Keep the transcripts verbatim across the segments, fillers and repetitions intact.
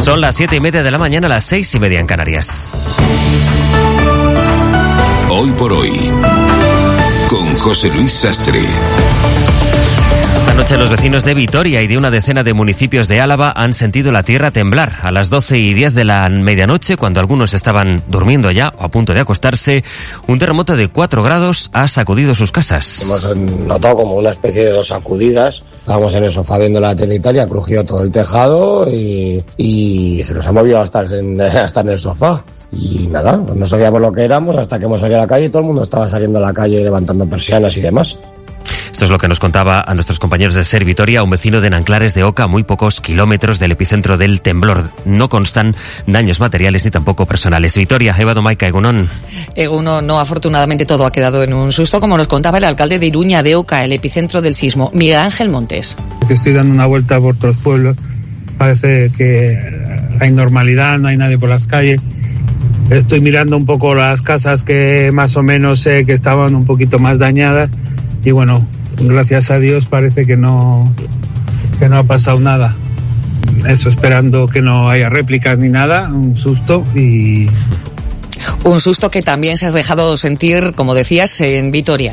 Son las siete y media de la mañana, las seis y media en Canarias. Hoy por hoy, con José Luis Sastre. Esta noche los vecinos de Vitoria y de una decena de municipios de Álava han sentido la tierra temblar. A las doce y diez de la medianoche, cuando algunos estaban durmiendo ya o a punto de acostarse, un terremoto de cuatro grados ha sacudido sus casas. Hemos notado como una especie de dos sacudidas. Estábamos en el sofá viendo la tele y tal, y ha crujido todo el tejado y, y se nos ha movido hasta en, hasta en el sofá. Y nada, no sabíamos lo que éramos hasta que hemos salido a la calle y todo el mundo estaba saliendo a la calle levantando persianas y demás. Esto es lo que nos contaba a nuestros compañeros de Ser Vitoria, un vecino de Nanclares de Oca, a muy pocos kilómetros del epicentro del temblor. No constan daños materiales ni tampoco personales. Vitoria, Eva Domaica, Egunon. Egunon, no, afortunadamente todo ha quedado en un susto, como nos contaba el alcalde de Iruña de Oca, el epicentro del sismo, Miguel Ángel Montes. Estoy dando una vuelta por otros pueblos, parece que hay normalidad, no hay nadie por las calles. Estoy mirando un poco las casas que más o menos sé que estaban un poquito más dañadas y bueno, gracias a Dios parece que no, que no ha pasado nada. Eso, esperando que no haya réplicas ni nada, un susto y... Un susto que también se has dejado sentir, como decías, en Vitoria.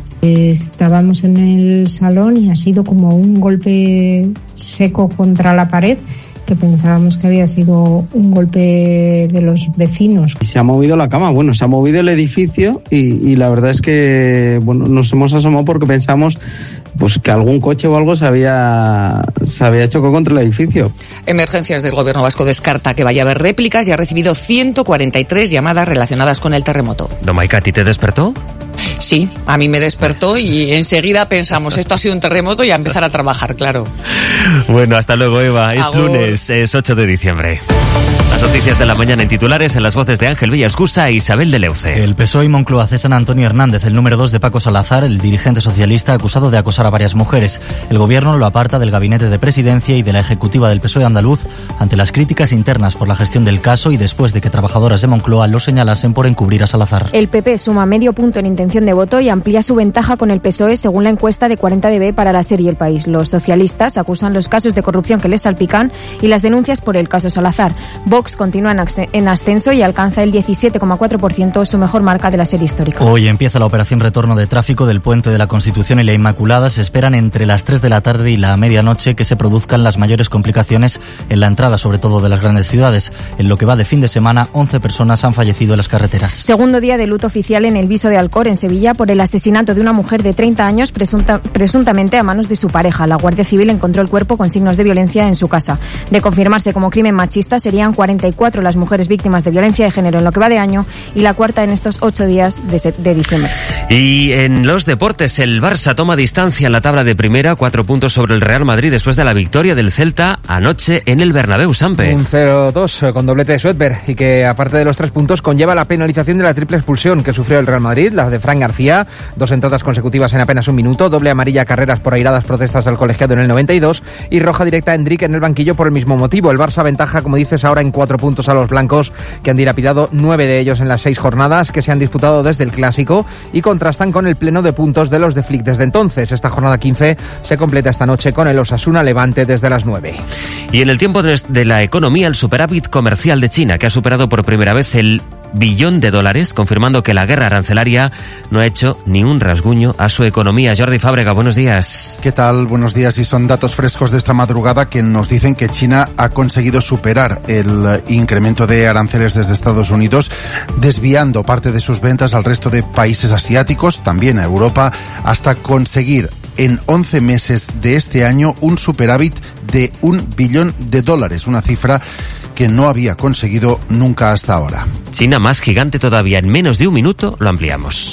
Estábamos en el salón y ha sido como un golpe seco contra la pared, que pensábamos que había sido un golpe de los vecinos. Se ha movido la cama, bueno, se ha movido el edificio y, y la verdad es que bueno, nos hemos asomado porque pensamos pues que algún coche o algo se había, se había chocado contra el edificio. Emergencias del Gobierno vasco descarta que vaya a haber réplicas y ha recibido ciento cuarenta y tres llamadas relacionadas con el terremoto. Domaica, ¿a ti te despertó? Sí, a mí me despertó y enseguida pensamos, esto ha sido un terremoto y a empezar a trabajar, claro. Bueno, hasta luego, Eva. Es Agur. Lunes, es ocho de diciembre. Las noticias de la mañana en titulares, en las voces de Ángel Villascusa e Isabel de Leuce. El P S O E y Moncloa cesan a Antonio Hernández, el número dos de Paco Salazar, el dirigente socialista acusado de acosar a varias mujeres. El gobierno lo aparta del gabinete de presidencia y de la ejecutiva del P S O E andaluz ante las críticas internas por la gestión del caso y después de que trabajadoras de Moncloa lo señalasen por encubrir a Salazar. El P P suma medio punto en intención de voto y amplía su ventaja con el P S O E según la encuesta de cuarenta D B para la serie El País. Los socialistas acusan los casos de corrupción que les salpican y las denuncias por el caso Salazar. Vox continúa en ascenso y alcanza el diecisiete coma cuatro por ciento, su mejor marca de la serie histórica. Hoy empieza la operación retorno de tráfico del Puente de la Constitución y la Inmaculada. Se esperan entre las tres de la tarde y la medianoche que se produzcan las mayores complicaciones en la entrada, sobre todo de las grandes ciudades. En lo que va de fin de semana, once personas han fallecido en las carreteras. Segundo día de luto oficial en el Viso de Alcor, en Sevilla, por el asesinato de una mujer de treinta años, presunta, presuntamente a manos de su pareja. La Guardia Civil encontró el cuerpo con signos de violencia en su casa. De confirmarse como crimen machista, serían cuarenta y cuatro las mujeres víctimas de violencia de género en lo que va de año y la cuarta en estos ocho días de, de diciembre. Y en los deportes, el Barça toma distancia en la tabla de primera, cuatro puntos sobre el Real Madrid después de la victoria del Celta anoche en el Bernabéu, Sampe. Un cero dos con doblete de Sweatberg y que aparte de los tres puntos conlleva la penalización de la triple expulsión que sufrió el Real Madrid, la de Fran García, dos entradas consecutivas en apenas un minuto, doble amarilla, carreras por airadas protestas al colegiado en el noventa y dos y roja directa a Endrick en el banquillo por el mismo motivo. El Barça ventaja, como dices, ahora en cuatro puntos a los blancos, que han dilapidado nueve de ellos en las seis jornadas que se han disputado desde el Clásico y contrastan con el pleno de puntos de los de Flick desde entonces. Esta jornada quince se completa esta noche con el Osasuna Levante desde las nueve. Y en el tiempo de la economía, el superávit comercial de China, que ha superado por primera vez el billón de dólares, confirmando que la guerra arancelaria no ha hecho ni un rasguño a su economía. Jordi Fábrega, buenos días. ¿Qué tal? Buenos días. Y son datos frescos de esta madrugada que nos dicen que China ha conseguido superar el incremento de aranceles desde Estados Unidos, desviando parte de sus ventas al resto de países asiáticos, también a Europa, hasta conseguir en once meses de este año un superávit de un billón de dólares, una cifra que no había conseguido nunca hasta ahora. China más gigante todavía. En menos de un minuto lo ampliamos.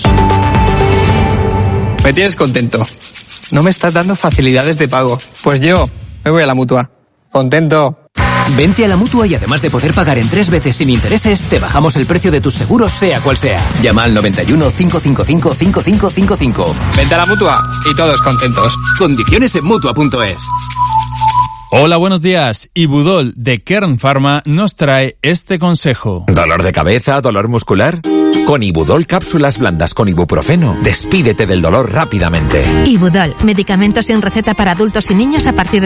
Me tienes contento. No me estás dando facilidades de pago. Pues yo me voy a la Mutua. Contento. Vente a la Mutua y además de poder pagar en tres veces sin intereses, te bajamos el precio de tus seguros sea cual sea. Llama al noventa y uno, cinco cinco cinco, cinco cinco cinco cinco. Vente a la Mutua y todos contentos. Condiciones en Mutua punto es. Hola, buenos días. Ibudol de Kern Pharma nos trae este consejo. ¿Dolor de cabeza? ¿Dolor muscular? Con Ibudol cápsulas blandas con ibuprofeno, despídete del dolor rápidamente. Ibudol, medicamentos sin receta para adultos y niños a partir de